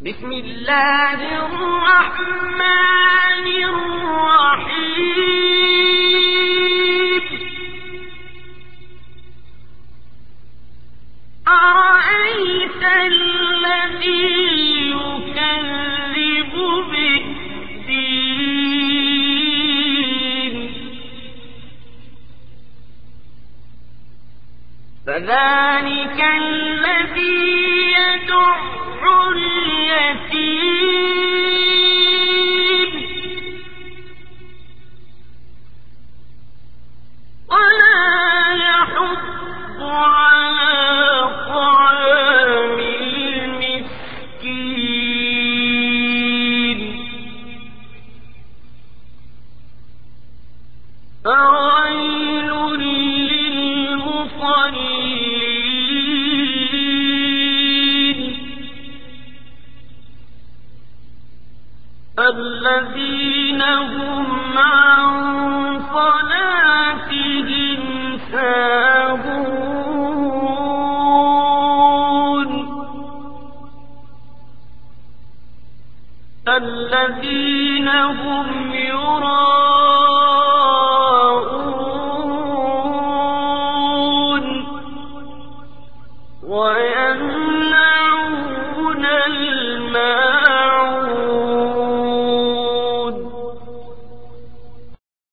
بسم الله الرحمن الرحيم أرأيت الذي يكذب بالدين فذلك الذي يدع اليتيم ولا يحض على طعام المسكين فويل للمصلين الذين هم عن صلاتهم ساهون الذين هم يراءون ويمنعون